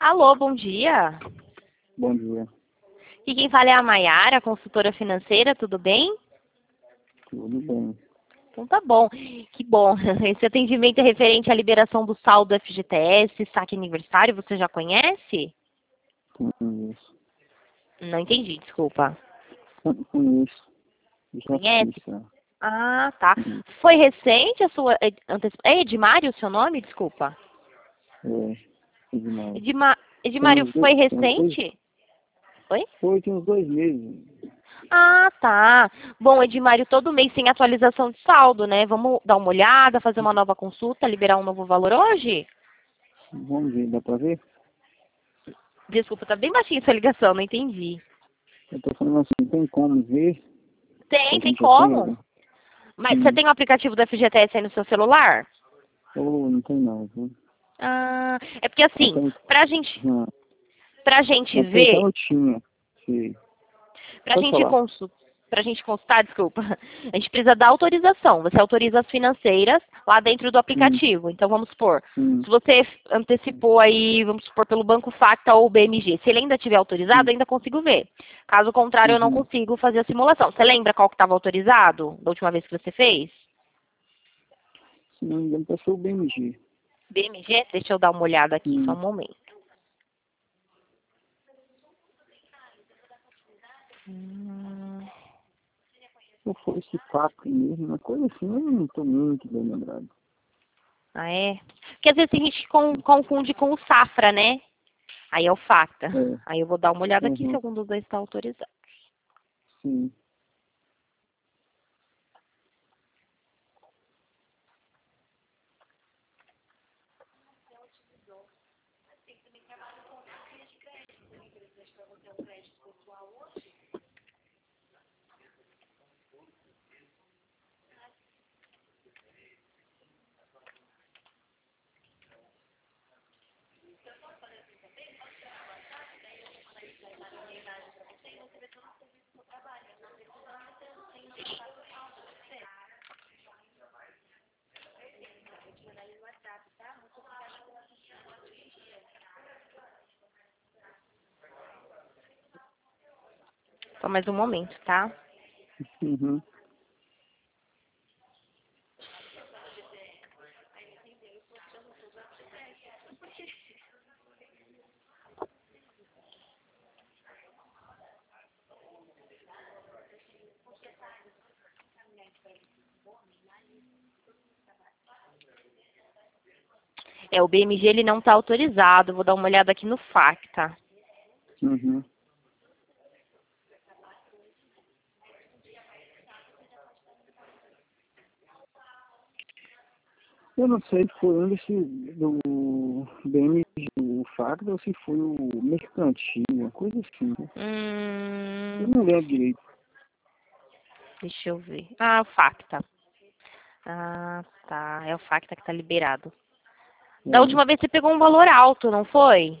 Alô, bom dia. Bom dia. E quem fala é a Maiara, consultora financeira, tudo bem? Tudo bem. Então tá bom, que bom. Esse atendimento é referente à liberação do saldo FGTS, saque aniversário, você já conhece? Conheço. Não entendi, desculpa. Conheço. Já Conhece? fiz, já. Ah, tá. Conheço. Foi recente a sua É Edmário o seu nome? Desculpa. É, é demais. Edmário, foi Tem uns dois, recente? Oi? tem uns 2 meses. Ah, tá. Bom, Edmário, todo mês tem atualização de saldo, né? Vamos dar uma olhada, fazer uma nova consulta, liberar um novo valor hoje? Vamos ver, dá pra ver? Desculpa, tá bem baixinha sua ligação, não entendi. Eu tô falando assim, tem como ver se a Tem gente já tem? como. Mas você Sim. tem o aplicativo do FGTS aí no seu celular? Ou não tem não, viu? Ah, é porque assim, Até, não. pra gente Até então ver, eu tinha. Sim. pra Pode gente falar. consultar, pra gente consultar, desculpa, a gente precisa da autorização. Você autoriza as financeiras lá dentro do Hum, aplicativo. Então, vamos supor, hum, se você antecipou aí, vamos supor, pelo Banco Facta ou BMG, se ele ainda tiver autorizado, hum, ainda consigo ver. Caso contrário, eu não uhum. consigo fazer a simulação. Você lembra qual que estava autorizado da última vez que você fez? Se não me engano, passou o BMG. BMG? Deixa eu dar uma olhada aqui, só um Hum. momento. Hum, Se for esse fato mesmo, uma coisa assim, eu não tô muito bem lembrado. Ah, é? Porque às vezes a gente confunde com o Safra, né? Aí é o Facta. É. Aí eu vou dar uma olhada aqui se Uhum. algum dos dois está autorizado. Sim. Só mais um momento, tá? Uhum. É, o BMG ele não está autorizado. Vou dar uma olhada aqui no Facta. Uhum. Eu não sei se foi um desse do BMG, o Facta, ou se foi o Mercantil, uma coisa assim. Né? Eu Hum, não lembro direito. deixa eu ver. Ah, o Facta. Ah, tá. É o Facta que está liberado. Da É. última vez você pegou um valor alto, não foi?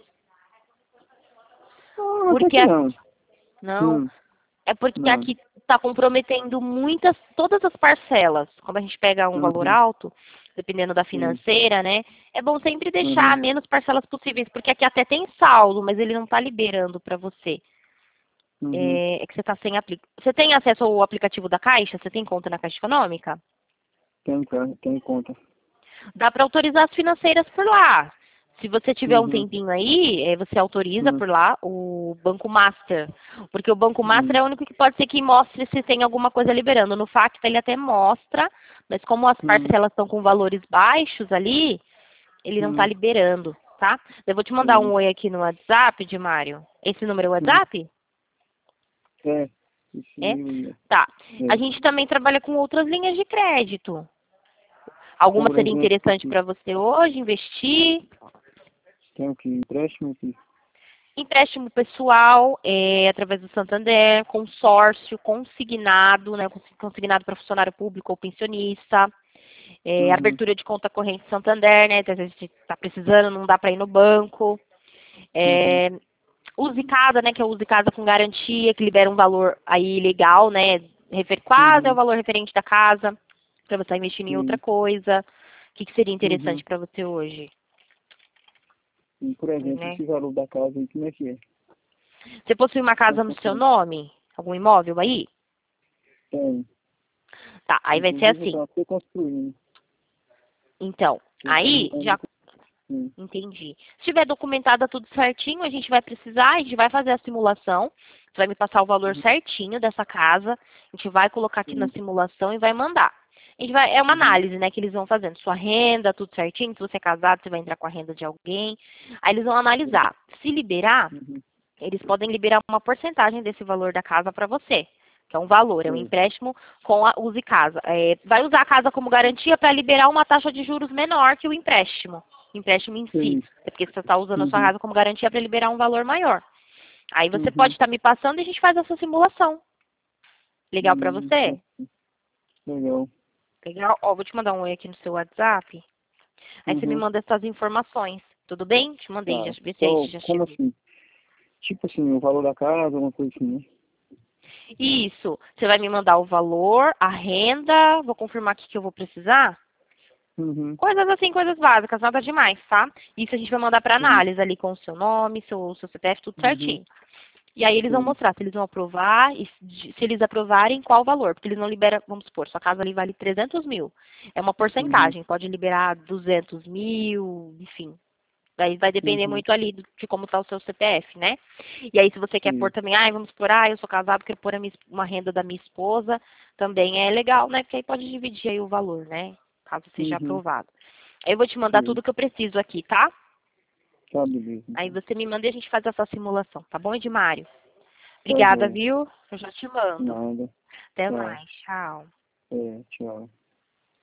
Ah, até Porque que não. não. É porque Não. aqui está comprometendo todas as parcelas. Quando a gente pega um valor Uhum. alto, dependendo da Sim. financeira, né? É bom sempre deixar Uhum. menos parcelas possíveis, porque aqui até tem saldo, mas ele não está liberando para você. Uhum. É que você está sem Você tem acesso ao aplicativo da Caixa? Você tem conta na Caixa Econômica? Tem conta. Dá para autorizar as financeiras por lá. Se você tiver um Uhum. tempinho aí, você autoriza Uhum. por lá o Banco Master. Porque o Banco Master Uhum. é o único que pode ser que mostre se tem alguma coisa liberando. No Facta ele até mostra, mas como as Uhum. parcelas estão com valores baixos ali, ele não está Uhum. liberando, tá? Eu vou te mandar um Sim. oi aqui no WhatsApp, de Mário. Esse número é o Uhum. WhatsApp? É. Esse É? meu aí. Tá. A É. gente também trabalha com outras linhas de crédito. Alguma Por seria exemplo, interessante para você hoje, investir? tem o que? Empréstimo aqui. Empréstimo pessoal, através do Santander, consórcio, consignado, né, consignado para funcionário público ou pensionista, Uhum. abertura de conta corrente Santander, né, às vezes está precisando, não dá para ir no banco. Uhum. É, Use Casa, né, que é o Use Casa com garantia, que libera um valor aí legal, né, quase é o Uhum. valor referente da casa, para você estar investindo em outra Sim. coisa. O que seria interessante Uhum. para você hoje? E, por exemplo, né? esse valor da casa aí, como é que é? Você possui uma casa no seu nome? Algum imóvel aí? Tem. Tá, aí vai ser Inclusive, eu assim. estou até construindo. Então, Eu tô aí montando já sim. entendi. Se tiver documentada tudo certinho, a gente vai precisar, a gente vai fazer a simulação. Você vai me passar o valor certinho dessa casa. A gente vai colocar aqui na Sim. simulação e vai mandar. A gente vai, é uma Uhum. análise, né, que eles vão fazendo. Sua renda, tudo certinho. Se você é casado, você vai entrar com a renda de alguém. Aí eles vão analisar. Se liberar, Uhum. eles podem liberar uma porcentagem desse valor da casa para você. Que é um valor, é um Sim. empréstimo com a Use Casa. Vai usar a casa como garantia para liberar uma taxa de juros menor que o empréstimo em si. Sim. É porque você está usando a sua Uhum. casa como garantia para liberar um valor maior. Aí você pode Uhum. estar me passando e a gente faz essa simulação. Legal para Tá. você? Legal. Legal? Ó, vou te mandar um oi aqui no seu WhatsApp. Aí você me Uhum. manda essas informações. Tudo bem? Te mandei, já Tá. vê se aí Só, já como chegou. assim? Tipo assim, o valor da casa, uma coisa assim, né? Isso. Você vai me mandar o valor, a renda. Vou confirmar aqui que eu vou precisar. Uhum. Coisas assim, coisas básicas, nada demais, tá? Isso a gente vai mandar para Sim. análise ali com o seu nome, seu CPF, tudo Uhum. certinho. E aí eles vão Sim. mostrar se eles vão aprovar e se eles aprovarem, qual valor. Porque eles não liberam, vamos supor, sua casa ali vale 300 mil. É uma Uhum. porcentagem, pode liberar 200 mil, enfim. Daí vai depender Uhum. muito ali de como está o seu CPF, né? E aí se você quer pôr Sim. também, vamos supor, eu sou casado, quero pôr uma renda da minha esposa, também é legal, né? Porque aí pode dividir aí o valor, né? Caso seja Uhum. aprovado. Aí eu vou te mandar Sim. tudo que eu preciso aqui, tá? Tá, beleza, Aí então. você me manda e a gente faz essa simulação, tá bom, Edmário? Tá, Obrigada, joia. viu? Eu já te mando. Nada. Até Tchau. mais. Tchau. Tchau.